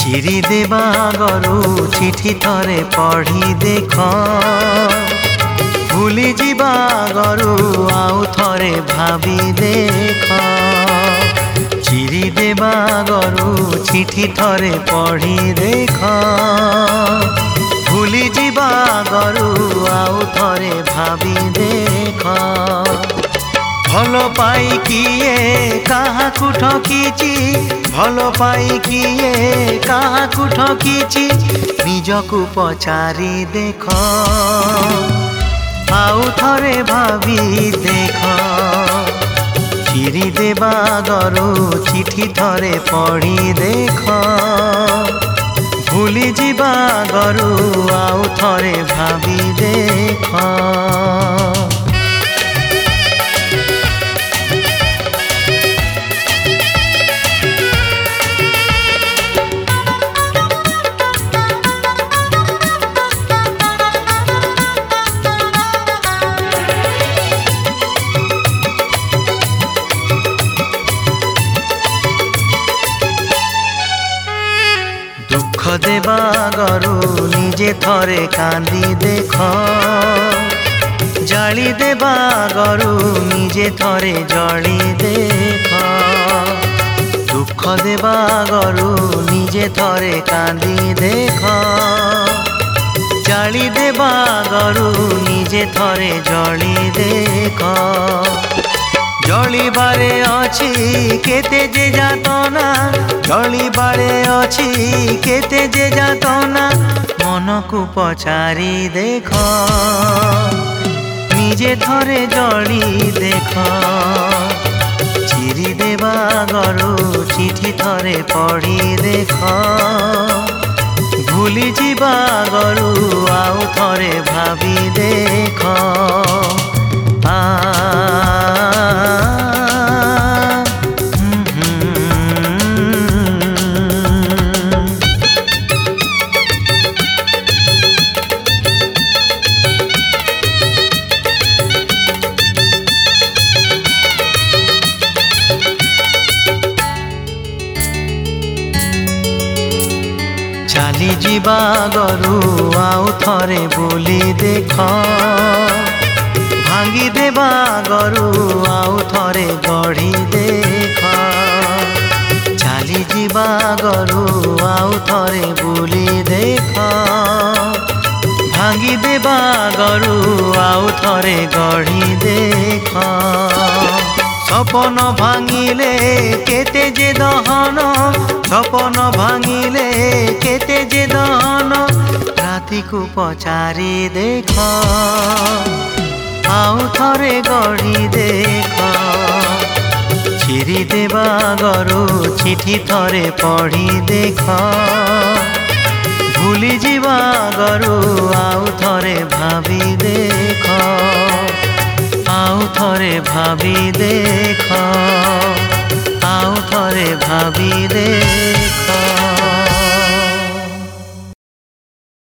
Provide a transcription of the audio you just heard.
चिरी देवा आगरू चिठी थरे पढ़ी देख भूली जीवा आगरू आउ थरे भावी देख चिरी देवा आगरू चिठी थरे पढ़ी देख भूली जीवा आगरू आउ थरे भावी देख भल पाई किए काहाकू ठकीची भल पाई किए काहाकू ठकीची निजकू पचारी देख आउ थरे भावी देख चिरी देवा आगरू चिठी थरे पढ़ी देख भूली जीवा आगरू आउ थरे भावी देख। दुख देवा आगरू निजे थरे कांदी देख जाली देवा आगरू निजे थरे जली देख दुख देवा आगरू निजे थरे कांदी देख जाली देवा आगरू निजे थरे जली देख जली बारे अछि केते जे जातना जली बारे अछि केते जे जातना मन को पचारी देख निजे थरे जली देख चिरी देवा आगरू चिठी थरे पढ़ी देख भूली जीवा आगरू आउ थरे भावी देख चाली जीवा आगरू आउ थरे बुली देख भांगी देवा आगरू आउ थरे गढ़ी देख चाली जीवा आगरू आउ थरे बुली देख भांगी देवा आगरू आउ थरे गढ़ी देख सपन भांगिले केते जे दहन सपन भांगिले केते जे दहन राति को पचारी देख आउ थरे गढ़ी देख चिरी देवा आगरू चिठी थरे पढ़ी देख भूली जीवा आगरू आउ थरे भावी देख आउ थरे भावी देख आउ थरे भावी देख।